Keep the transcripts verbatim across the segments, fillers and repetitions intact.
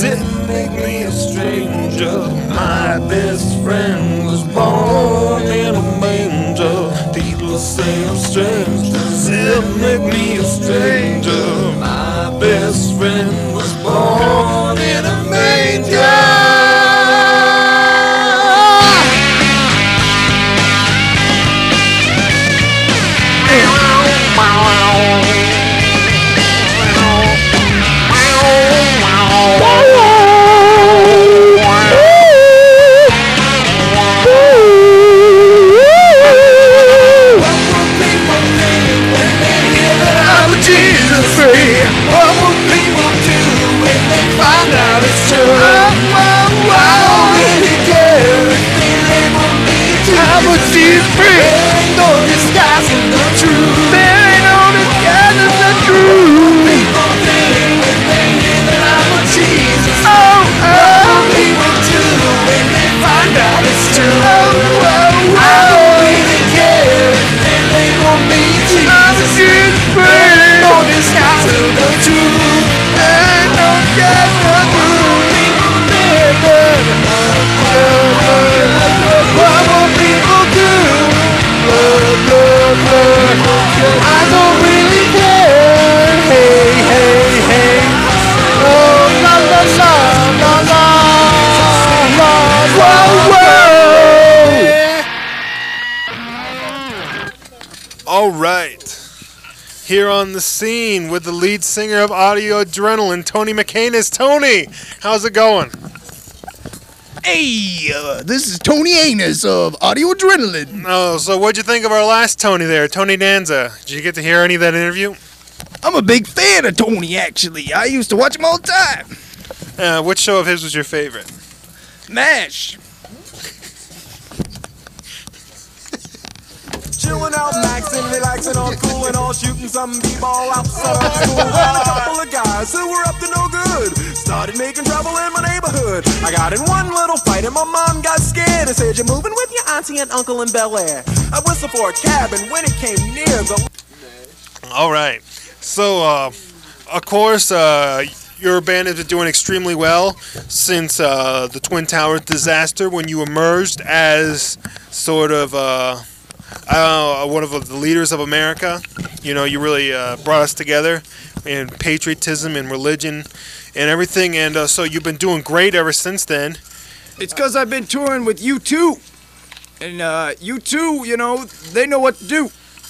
Does it make me a stranger? My best friend was born in a manger. People say I'm strange. Does it make me a stranger? My best friend was born in a manger. Here on the scene with the lead singer of Audio Adrenaline, Tony McCanus. Tony, how's it going? Hey, uh, this is Tony Anus of Audio Adrenaline. Oh, so what'd you think of our last Tony there, Tony Danza? Did you get to hear any of that interview? I'm a big fan of Tony, actually. I used to watch him all the time. Uh, which show of his was your favorite? MASH. Chilling out, maxing, relaxing, all cool and all shooting some b-ball outside of school. And a couple of guys who were up to no good started making trouble in my neighborhood. I got in one little fight and my mom got scared and said, "You're moving with your auntie and uncle in Bel Air." I whistled for a cab and when it came near the... All right. So, uh, of course, uh, your band has been doing extremely well since uh, the Twin Towers disaster when you emerged as sort of... Uh, Uh, one of the leaders of America. You know, you really uh, brought us together in patriotism and religion and everything, and uh, so you've been doing great ever since then. It's because I've been touring with U two, and uh, U two, you know, they know what to do.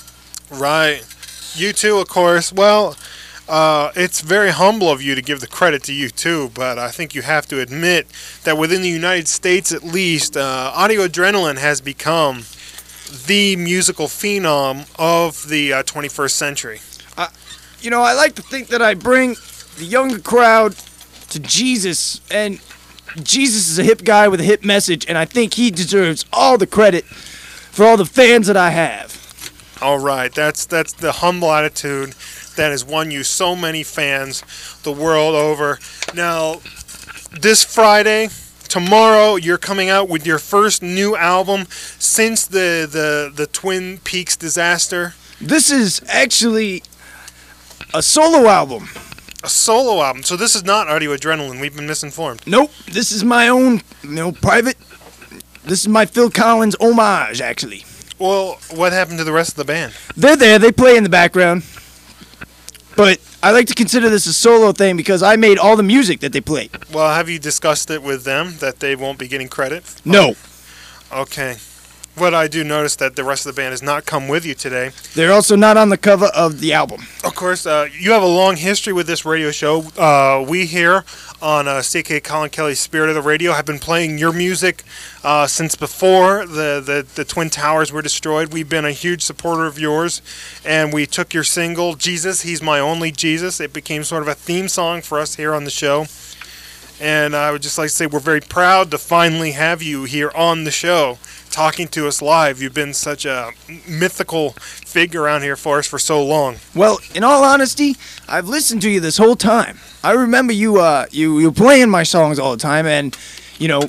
Right. U two, of course. Well, uh, it's very humble of you to give the credit to U two, but I think you have to admit that within the United States, at least, uh, Audio Adrenaline has become the musical phenom of the uh, twenty-first century. Uh, you know, I like to think that I bring the younger crowd to Jesus, and Jesus is a hip guy with a hip message, and I think he deserves all the credit for all the fans that I have. All right, that's that's the humble attitude that has won you so many fans the world over. Now, this Friday, tomorrow, you're coming out with your first new album since the, the, the Twin Peaks disaster. This is actually a solo album. A solo album. So this is not Audio Adrenaline. We've been misinformed. Nope. This is my own, you know, private. This is my Phil Collins homage, actually. Well, what happened to the rest of the band? They're there. They play in the background. But I like to consider this a solo thing because I made all the music that they play. Well, have you discussed it with them that they won't be getting credit? No. Okay. But I do notice that the rest of the band has not come with you today. They're also not on the cover of the album. Of course, uh, you have a long history with this radio show. Uh, we here on uh, C K Colin Kelly's Spirit of the Radio have been playing your music uh, since before the, the, the Twin Towers were destroyed. We've been a huge supporter of yours, and we took your single, Jesus, He's My Only Jesus. It became sort of a theme song for us here on the show. And I would just like to say we're very proud to finally have you here on the show, talking to us live. You've been such a mythical figure around here for us for so long. Well, in all honesty, I've listened to you this whole time. I remember you uh you you playing my songs all the time, and you know,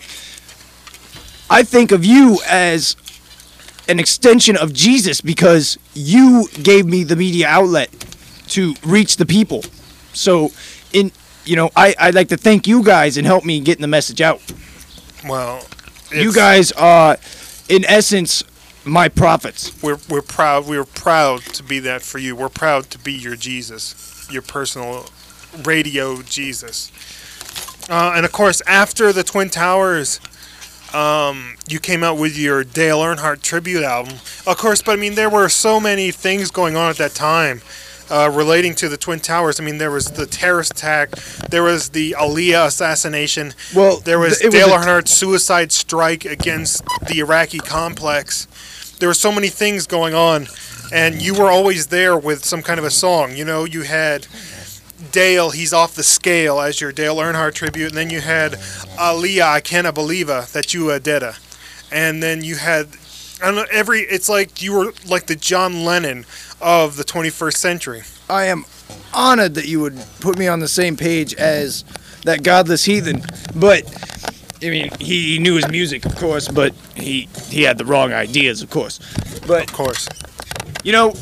I think of you as an extension of Jesus because you gave me the media outlet to reach the people. So in you know, I, I'd like to thank you guys and help me getting the message out. Well, You it's- guys are, in essence, my prophets. We're we're proud. We're proud to be that for you. We're proud to be your Jesus, your personal radio Jesus. Uh, and of course, after the Twin Towers, um, you came out with your Dale Earnhardt tribute album. Of course, but I mean, there were so many things going on at that time. Uh, relating to the Twin Towers, I mean, there was the terrorist attack, there was the Aliyah assassination, Well, there was th- it was Dale a- Earnhardt's suicide strike against the Iraqi complex. There were so many things going on, and you were always there with some kind of a song. You know, you had Dale, He's Off the Scale as your Dale Earnhardt tribute, and then you had Aliyah, I Canna Believe It, that you uh, did. uh, And then you had, I don't know, every, it's like you were like the John Lennon of the twenty-first century. I am honored that you would put me on the same page as that godless heathen. But, I mean, he knew his music, of course, but he, he had the wrong ideas, of course. But, Of course. you know,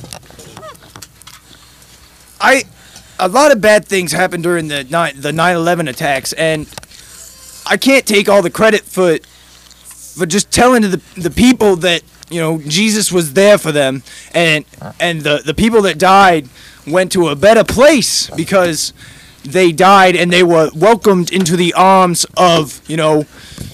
I a lot of bad things happened during the nine the nine eleven attacks, and I can't take all the credit for for just telling to the the people that, you know, Jesus was there for them, and and the the people that died went to a better place because they died and they were welcomed into the arms of, you know,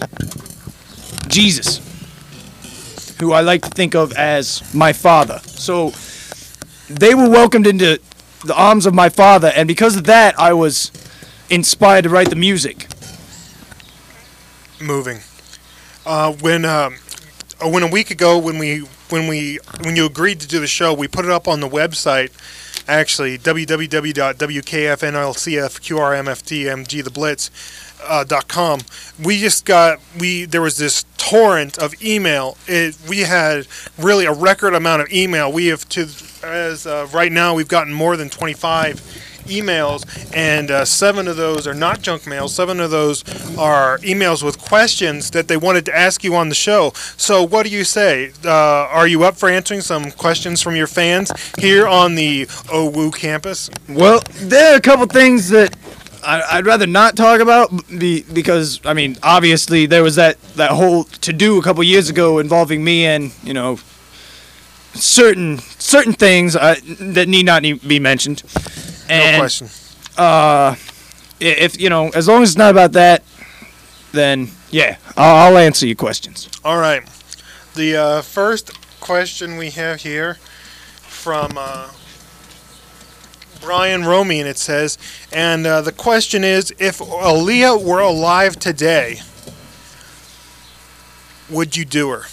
Jesus, who I like to think of as my father. So they were welcomed into the arms of my father, and because of that, I was inspired to write the music. Moving. Uh, when um, uh, when a week ago, when we when we when you agreed to do the show, we put it up on the website. Actually, w w w dot w k f n l c f q r m f t m g the blitz uh, dot com. We just got we there was this torrent of email. It we had really a record amount of email. We have to as uh, right now we've gotten more than twenty-five emails, and uh, seven of those are not junk mail. Seven of those are emails with questions that they wanted to ask you on the show. So what do you say? Uh, are you up for answering some questions from your fans here on the O W U campus? Well, there are a couple things that I, I'd rather not talk about be, because, I mean, obviously there was that, that whole to-do a couple years ago involving me and, you know, certain certain things uh, that need not need be mentioned. And, No question. Uh, if, you know, as long as it's not about that, then, yeah, I'll, I'll answer your questions. All right. The uh, first question we have here from uh, Brian Romy, and it says, and uh, the question is, if Aaliyah were alive today, would you do her?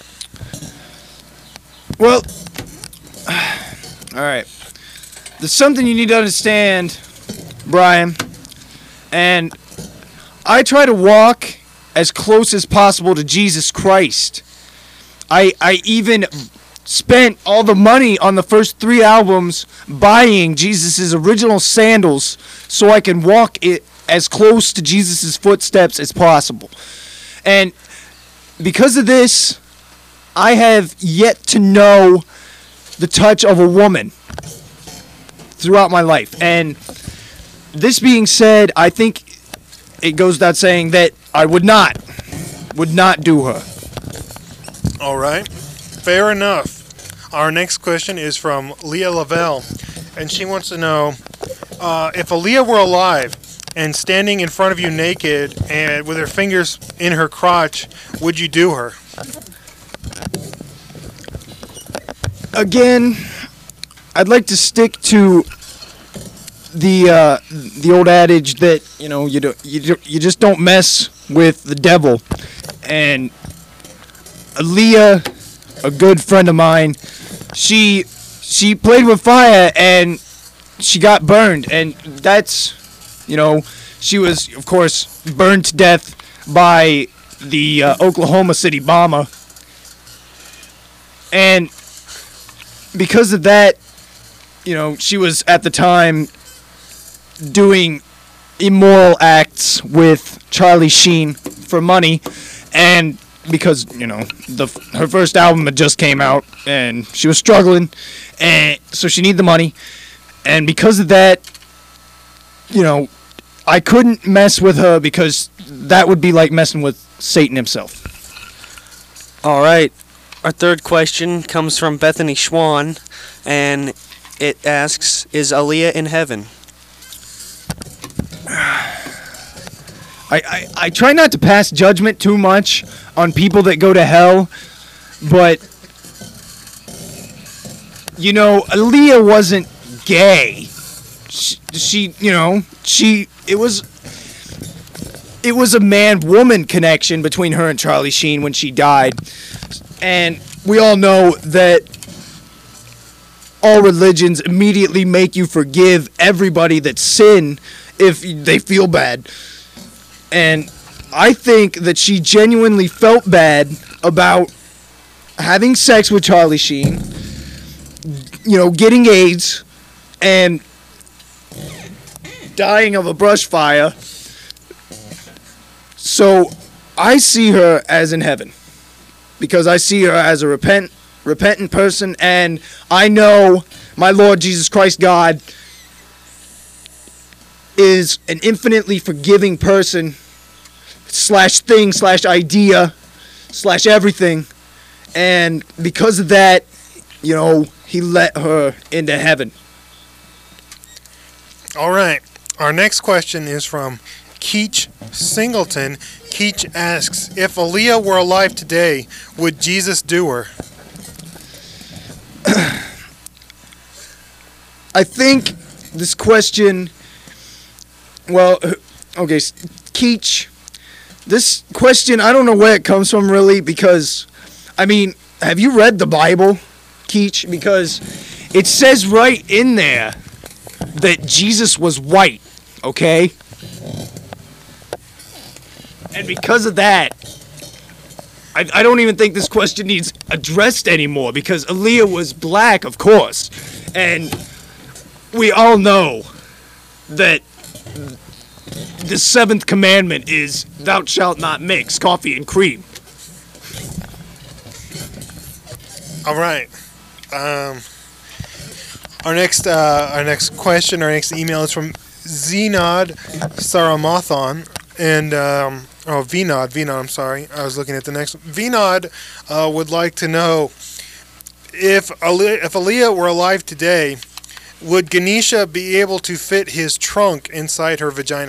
Well, all right. There's something you need to understand, Brian, and I try to walk as close as possible to Jesus Christ. I I even spent all the money on the first three albums buying Jesus' original sandals so I can walk it as close to Jesus' footsteps as possible. And because of this, I have yet to know the touch of a woman throughout my life. And this being said, I think it goes without saying that I would not, would not do her. All right. Fair enough. Our next question is from Leah Lavelle, and she wants to know, uh, if Aaliyah were alive and standing in front of you naked and with her fingers in her crotch, would you do her? Again, I'd like to stick to the uh, the old adage that, you know, you don't you, don't- you just don't mess with the devil. And Aaliyah, a good friend of mine, she she played with fire and she got burned, and that's, you know, she was, of course, burned to death by the uh, Oklahoma City bomber. And because of that, you know, she was at the time doing immoral acts with Charlie Sheen for money, and because, you know, the her first album had just came out and she was struggling, and so she needed the money, and because of that, you know, I couldn't mess with her because that would be like messing with Satan himself. All right. Our third question comes from Bethany Schwan, and it asks, is Aaliyah in heaven? I, I, I try not to pass judgment too much on people that go to hell, but, you know, Aaliyah wasn't gay. She, she you know, she, it was, it was a man-woman connection between her and Charlie Sheen when she died. And we all know that all religions immediately make you forgive everybody that sin if they feel bad. And I think that she genuinely felt bad about having sex with Charlie Sheen, you know, getting AIDS, and dying of a brush fire. So I see her as in heaven, because I see her as a repent, repentant person, and I know my Lord Jesus Christ God is an infinitely forgiving person, slash thing, slash idea, slash everything, and because of that, you know, he let her into heaven. All right. Our next question is from Keach Singleton. Keach asks, if Aaliyah were alive today, would Jesus do her? I think this question, well, okay, Keach, this question, I don't know where it comes from really, because, I mean, have you read the Bible, Keach? Because it says right in there that Jesus was white, okay? And because of that, I, I don't even think this question needs addressed anymore, because Aaliyah was black, of course. And we all know that the seventh commandment is, thou shalt not mix coffee and cream. All right. Um, our next, uh, our next question, our next email is from Zenod Saramathon, and um, oh, Vinod, Vinod. I'm sorry, I was looking at the next one. Vinod uh, would like to know if Ali- if Aaliyah were alive today, would Ganesha be able to fit his trunk inside her vagina?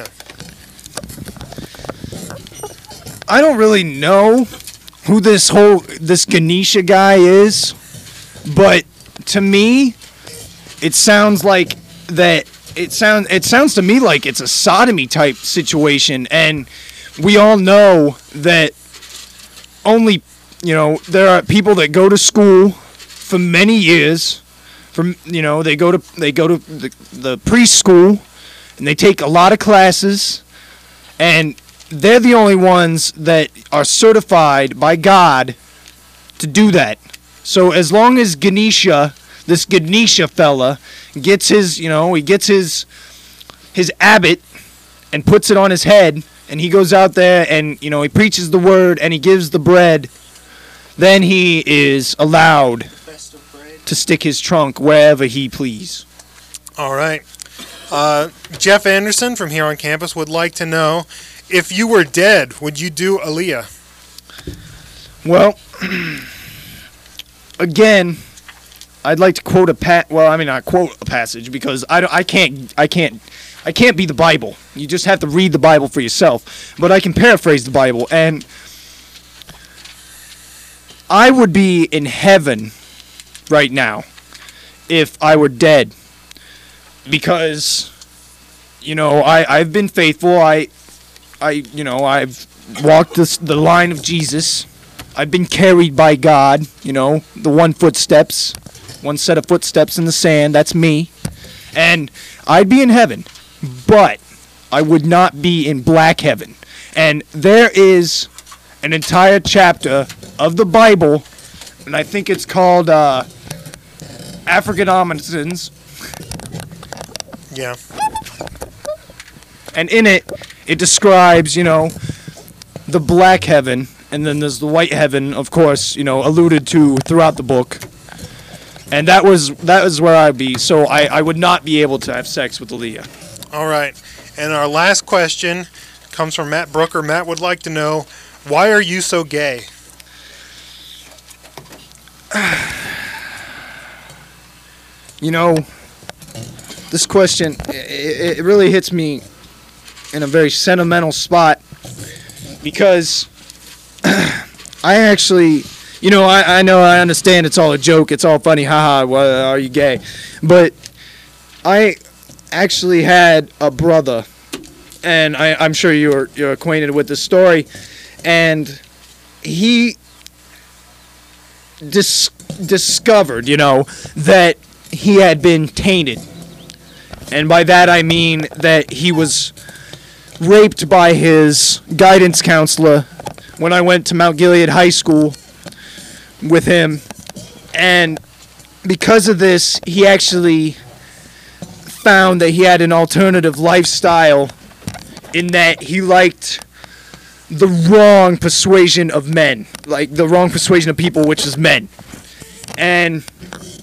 I don't really know who this whole this Ganesha guy is, but to me, it sounds like that. It sounds it sounds to me like it's a sodomy type situation, and we all know that only, you know, there are people that go to school for many years. From, you know, they go to they go to the, the preschool, and they take a lot of classes, and they're the only ones that are certified by God to do that. So as long as Ganesha, this Ganesha fella, gets his, you know, he gets his his abbot and puts it on his head, and he goes out there and, you know, he preaches the word and he gives the bread, then he is allowed to stick his trunk wherever he please. All right. Uh, Jeff Anderson from here on campus would like to know, if you were dead, would you do Aaliyah? Well, again, I'd like to quote a pat. Well, I mean, not quote a passage, because I, don't, I can't, I can't, I can't be the Bible. You just have to read the Bible for yourself. But I can paraphrase the Bible, and I would be in heaven right now if I were dead, because, you know, I I've been faithful. I I you know I've walked this, the line of Jesus. I've been carried by God. You know, the one footsteps. One set of footsteps in the sand, that's me. And I'd be in heaven, but I would not be in black heaven. And there is an entire chapter of the Bible, and I think it's called uh, African Omniscience. Yeah. And in it, it describes, you know, the black heaven, and then there's the white heaven, of course, you know, alluded to throughout the book. And that was that was where I'd be. So I, I would not be able to have sex with Aaliyah. All right. And our last question comes from Matt Brooker. Matt would like to know, why are you so gay? You know, this question, it, it really hits me in a very sentimental spot because I actually, you know, I, I know, I understand it's all a joke, it's all funny, haha, well, are you gay? But I actually had a brother, and I, I'm sure you're you're acquainted with the story, and he dis- discovered, you know, that he had been tainted. And by that I mean that he was raped by his guidance counselor when I went to Mount Gilead High School with him. And because of this, he actually found that he had an alternative lifestyle in that he liked the wrong persuasion of men. Like, the wrong persuasion of people, which is men. And